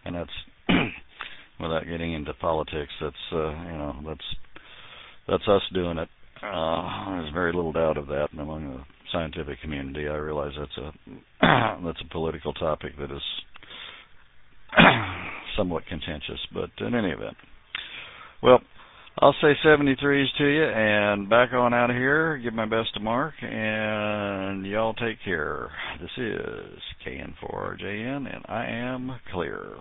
And that's without getting into politics. That's us doing it. There's very little doubt of that among the scientific community. I realize that's a political topic that is somewhat contentious, but in any event, well, I'll say 73s to you, and back on out of here. Give my best to Mark, and y'all take care. This is KN4RJN, and I am clear.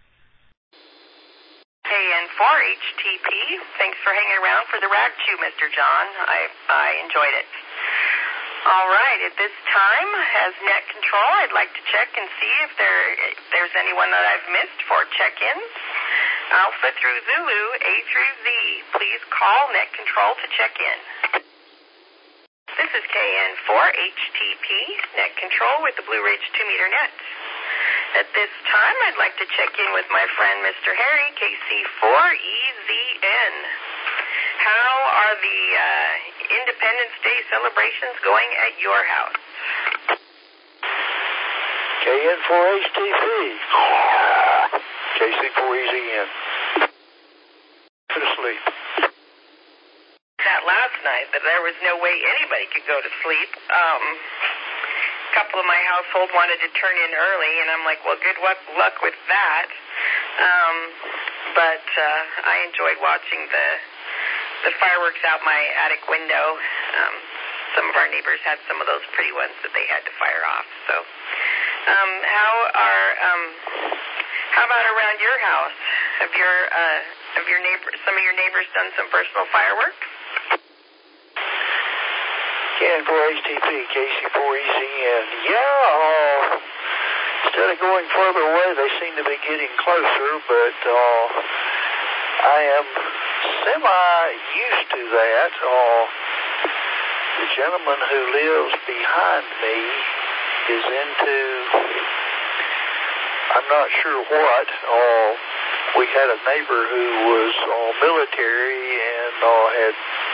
KN4HTP, thanks for hanging around for the Rag Chew, Mr. John. I enjoyed it. All right, at this time, as Net Control, I'd like to check and see if there's anyone that I've missed for check-ins. Alpha through Zulu, A through Z, please call Net Control to check in. This is KN4HTP, Net Control with the Blue Ridge 2-meter net. At this time, I'd like to check in with my friend Mr. Harry, KC4EZN. How are the Independence Day celebrations going at your house? KN4HTP, KC4EZN. Go to sleep. That last night, that there was no way anybody could go to sleep. A couple of my household wanted to turn in early, and I'm like, well, good luck with that. But I enjoyed watching the fireworks out my attic window. Some of our neighbors had some of those pretty ones that they had to fire off. So, how about around your house? Have some of your neighbors done some personal fireworks? KN4HTP, KC4EZN. Yeah, instead of going further away, they seem to be getting closer, but I am semi-used to that. The gentleman who lives behind me is into, I'm not sure what. We had a neighbor who was military and had,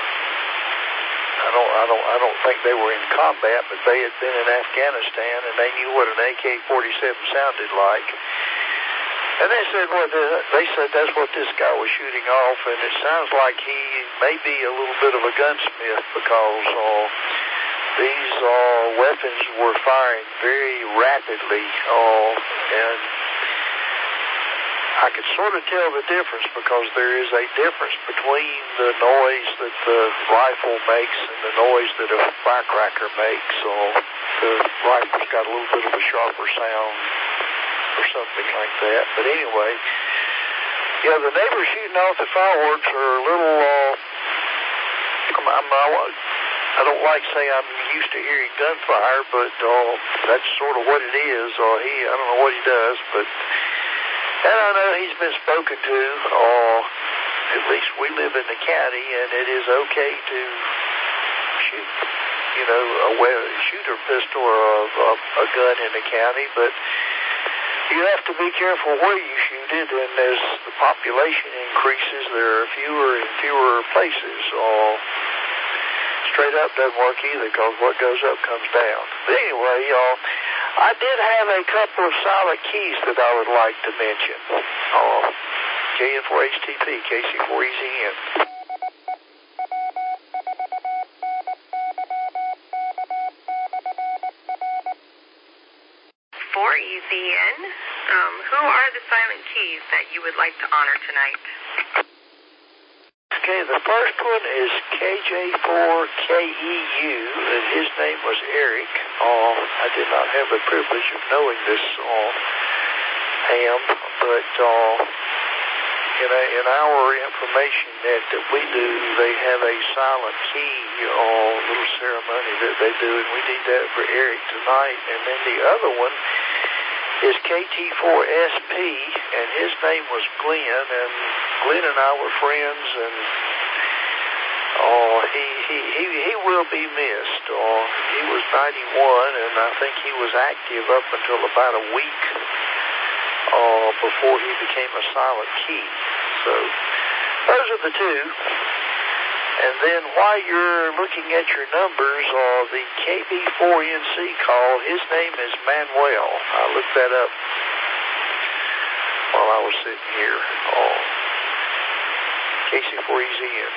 I don't think they were in combat, but they had been in Afghanistan and they knew what an AK-47 sounded like. And they said that's what this guy was shooting off, and it sounds like he may be a little bit of a gunsmith because these weapons were firing very rapidly, and I could sort of tell the difference because there is a difference between the noise that the rifle makes and the noise that a firecracker makes. The rifle's got a little bit of a sharper sound or something like that. But anyway, yeah, the neighbors shooting off the fireworks are a little, I don't like to say I'm used to hearing gunfire, but that's sort of what it is. I don't know what he does, but, and I know he's been spoken to. At least we live in the county, and it is okay to shoot, shoot a pistol or a gun in the county, but you have to be careful where you shoot it, and as the population increases, there are fewer and fewer places. Straight up doesn't work either, because what goes up comes down. But anyway, I did have a couple of silent keys that I would like to mention. KN4HTP, KC4EZN. 4EZN. Who are the silent keys that you would like to honor tonight? Okay, the first one is KJ4KEU, and his name was Eric. I did not have the privilege of knowing this ham, but in our information net that we do, they have a silent key little ceremony that they do, and we need that for Eric tonight. And then the other one is KT4SP, and his name was Glenn, and Glenn and I were friends, and he will be missed. He was 91, and I think he was active up until about a week before he became a silent key. So those are the two. And then while you're looking at your numbers, the KB4NC call, his name is Manuel. I looked that up while I was sitting here. KC4EZN.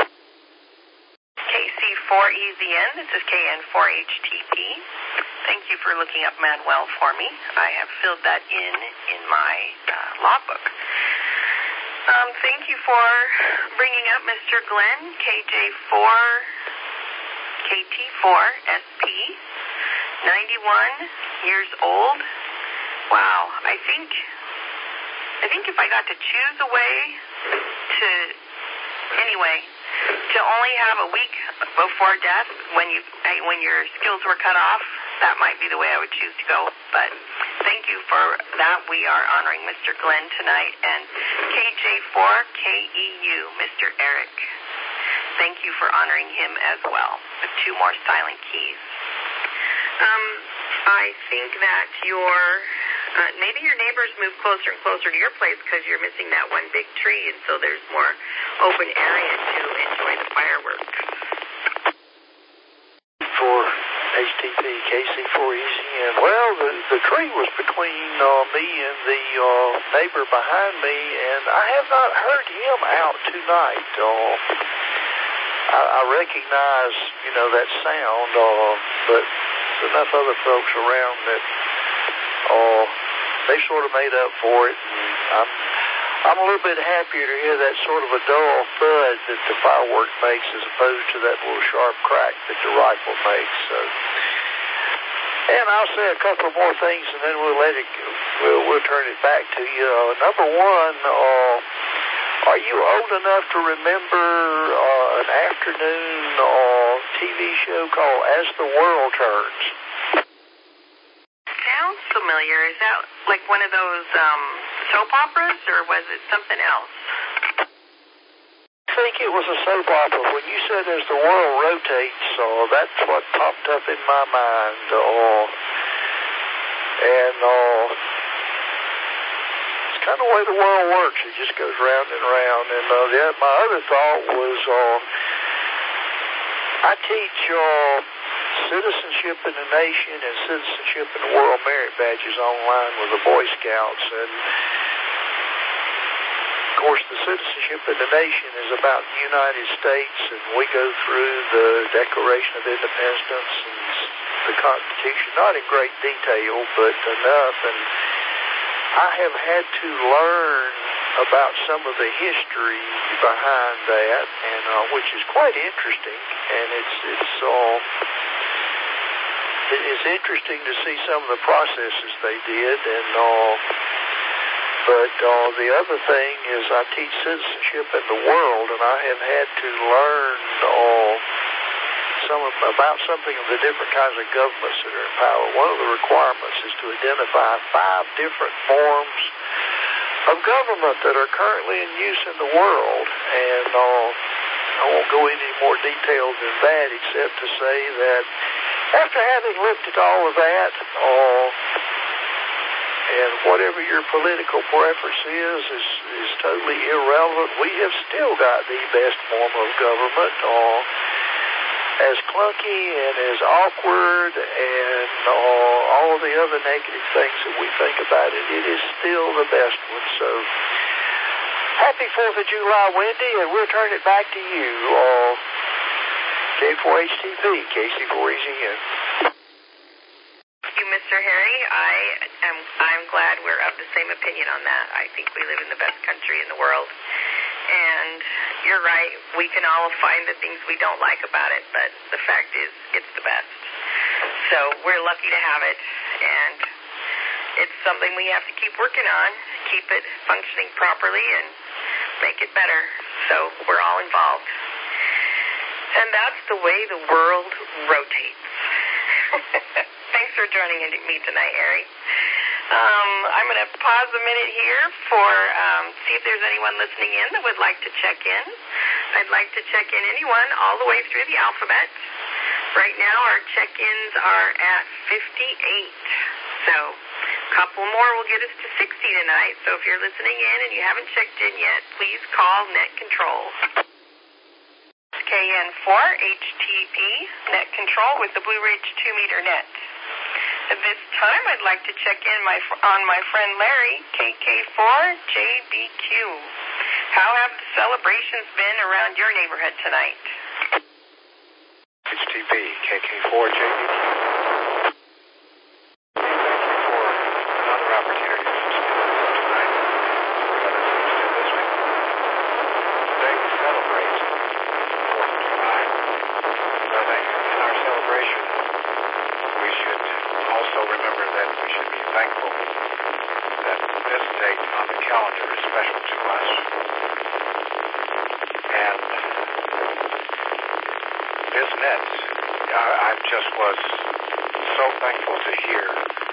KC4EZN, this is KN4HTP. Thank you for looking up Manuel for me. I have filled that in my logbook. Thank you for bringing up Mr. Glenn, KT4SP, 91 years old. Wow, I think if I got to choose a way to only have a week before death when your skills were cut off, that might be the way I would choose to go. But thank you for that. We are honoring Mr. Glenn tonight. And KJ4KEU, Mr. Eric. Thank you for honoring him as well with 2 more silent keys. I think that maybe your neighbors move closer and closer to your place because you're missing that one big tree, and so there's more open area to enjoy the fireworks. For HTP, KC4EZN. Well, the tree was between me and the neighbor behind me, and I have not heard him out tonight. I recognize, that sound, but there's enough other folks around that they sort of made up for it. And I'm a little bit happier to hear that sort of a dull thud that the firework makes as opposed to that little sharp crack that the rifle makes. So, and I'll say a couple more things, and then we'll turn it back to you. Number one, are you old enough to remember an afternoon TV show called As the World Turns? Sounds familiar. Is that like one of those soap operas, or was it something else? I think it was a soap opera. When you said As the World Rotates, that's what popped up in my mind. It's kind of the way the world works. It just goes round and round. And my other thought was I teach citizenship in the nation and citizenship in the world merit badges online with the Boy Scouts. And of course, the citizenship in the nation is about the United States, and we go through the Declaration of Independence and the Constitution, not in great detail, but enough. And I have had to learn about some of the history behind that, and which is quite interesting. And it's interesting to see some of the processes they did, and but the other thing is I teach citizenship in the world, and I have had to learn about something of the different kinds of governments that are in power. One of the requirements is to identify 5 different forms of government that are currently in use in the world, and I won't go into any more detail than that, except to say that after having looked at all of that, and whatever your political preference is totally irrelevant, we have still got the best form of government. As clunky and as awkward and all of the other negative things that we think about it, it is still the best one. So, happy 4th of July, Wendy, and we'll turn it back to you. K4HTP, KC4EZN. Thank you, Mr. Harry. I'm glad we're of the same opinion on that. I think we live in the best country in the world. And you're right, we can all find the things we don't like about it, but the fact is, it's the best. So we're lucky to have it, and it's something we have to keep working on, keep it functioning properly, and make it better. So we're all involved. And that's the way the world rotates. Thanks for joining me tonight, Harry. I'm going to pause a minute here for see if there's anyone listening in that would like to check in. I'd like to check in anyone all the way through the alphabet. Right now our check-ins are at 58. So a couple more will get us to 60 tonight. So if you're listening in and you haven't checked in yet, please call Net Control. KN4HTP, Net Control with the Blue Ridge 2-meter net. At this time, I'd like to check in on my friend Larry, KK4JBQ. How have the celebrations been around your neighborhood tonight? HTP, KK4JBQ. Was so thankful to hear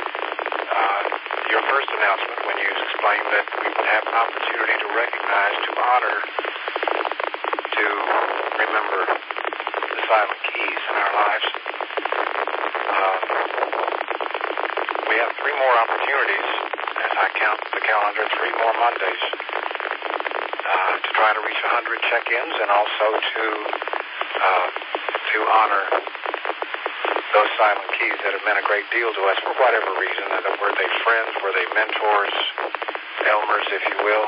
your first announcement when you explained that we would have an opportunity to recognize, to honor, to remember the silent keys in our lives. We have 3 more opportunities, as I count the calendar, 3 more Mondays to try to reach 100 check-ins and also to honor those silent keys that have meant a great deal to us for whatever reason. Were they friends? Were they mentors? Elmers, if you will.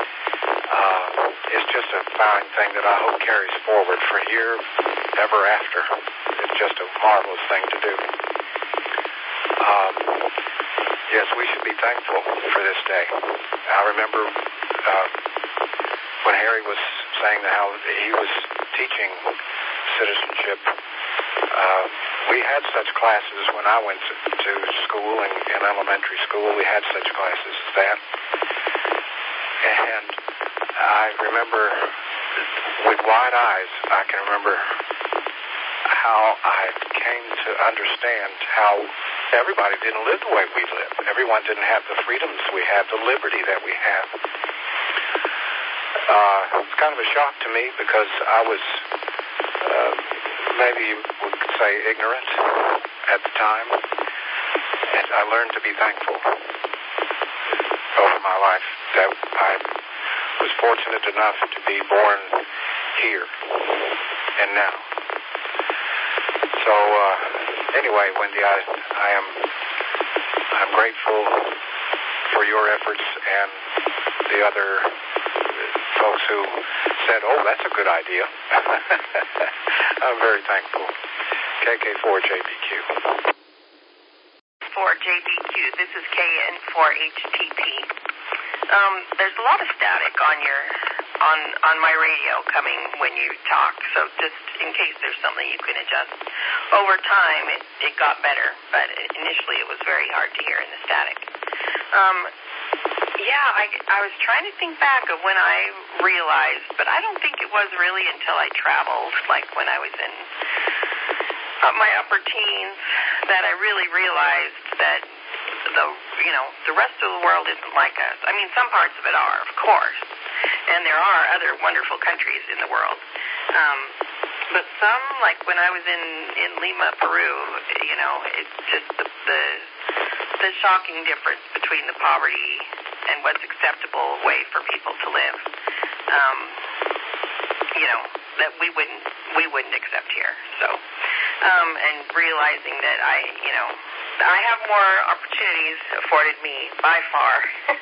It's just a fine thing that I hope carries forward for here, ever after. It's just a marvelous thing to do. Yes, we should be thankful for this day. I remember when Harry was saying how he was teaching citizenship. We had such classes when I went to school, in elementary school. We had such classes as that. And I remember, with wide eyes, I can remember how I came to understand how everybody didn't live the way we live. Everyone didn't have the freedoms we have, the liberty that we have. It's kind of a shock to me because I was... maybe you would say ignorant at the time, and I learned to be thankful over my life that I was fortunate enough to be born here and now. So anyway, Wendy, I'm grateful for your efforts and the other folks who said, "Oh, that's a good idea." I'm very thankful. KK4JBQ. 4JBQ. This is KN4HTP. There's a lot of static on my radio coming when you talk, so just in case there's something you can adjust. Over time, it got better, but initially it was very hard to hear in the static. I was trying to think back of when I realized, but I don't think it was really until I traveled, like when I was in my upper teens, that I really realized that the rest of the world isn't like us. I mean, some parts of it are, of course, and there are other wonderful countries in the world. But some, like when I was in Lima, Peru, it's just the shocking difference between the poverty and what's acceptable way for people to live, that we wouldn't accept here. So, and realizing that I have more opportunities afforded me by far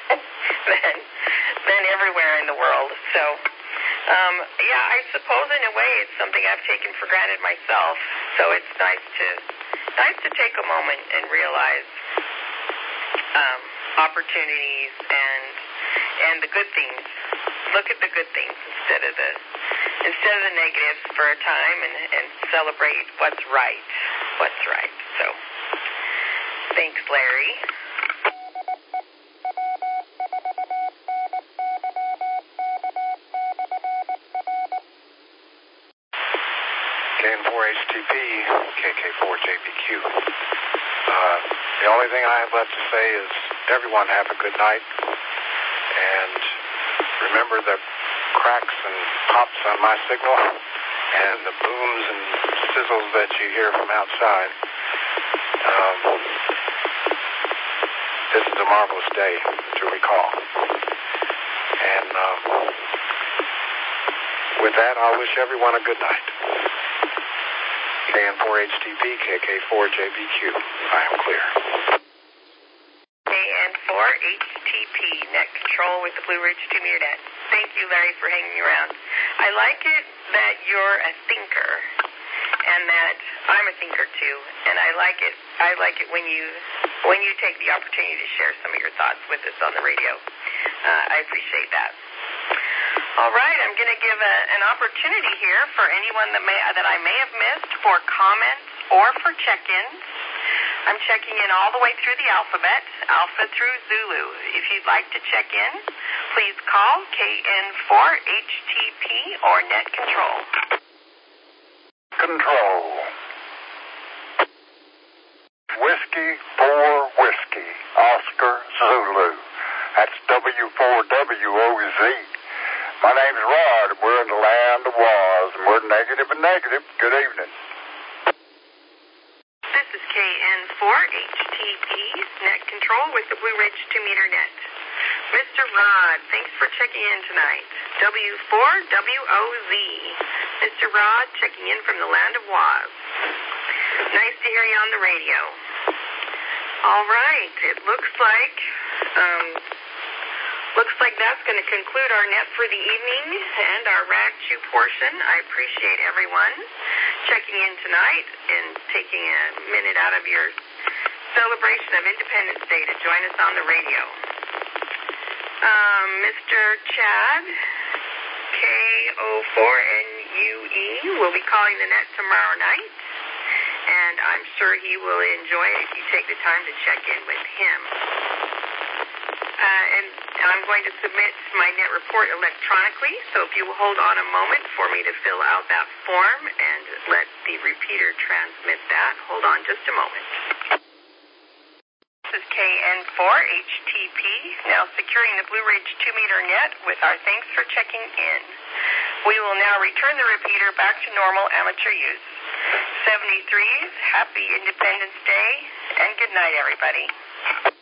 than everywhere in the world. So, I suppose in a way it's something I've taken for granted myself. So it's nice to take a moment and realize opportunities and the good things. Look at the good things instead of the negatives for a time, and celebrate what's right. So, thanks, Larry. KN4HTP, KK4JBQ. The only thing I have left to say is everyone have a good night, and remember the cracks and pops on my signal and the booms and sizzles that you hear from outside. This is a marvelous day to recall. And with that, I'll wish everyone a good night. KN4HTP, KK4JBQ. I am clear. KN4HTP, net control with the Blue Ridge 2-meter net. Thank you, Larry, for hanging around. I like it that you're a thinker and that I'm a thinker too, and I like it when you take the opportunity to share some of your thoughts with us on the radio. I appreciate that. All right, I'm going to give an opportunity here for anyone that I may have missed for comments or for check-ins. I'm checking in all the way through the alphabet, Alpha through Zulu. If you'd like to check in, please call KN4HTP or net control. Control. Whiskey 4 Whiskey, Oscar Zulu. That's W4WOZ. My name's Rod. We're in the land of Woz, and we're negative and negative. Good evening. This is KN4HTP, net control with the Blue Ridge 2-meter net. Mr. Rod, thanks for checking in tonight. W4WOZ. Mr. Rod, checking in from the land of Woz. Nice to hear you on the radio. All right, it looks like that's going to conclude our net for the evening and our Rag Chew portion. I appreciate everyone checking in tonight and taking a minute out of your celebration of Independence Day to join us on the radio. Mr. Chad, KO4NUE, will be calling the net tomorrow night, and I'm sure he will enjoy it if you take the time to check in with him. And I'm going to submit my net report electronically, so if you will hold on a moment for me to fill out that form and let the repeater transmit that. Hold on just a moment. This is KN4HTP, now securing the Blue Ridge 2-meter net with our thanks for checking in. We will now return the repeater back to normal amateur use. 73s, happy Independence Day, and good night, everybody.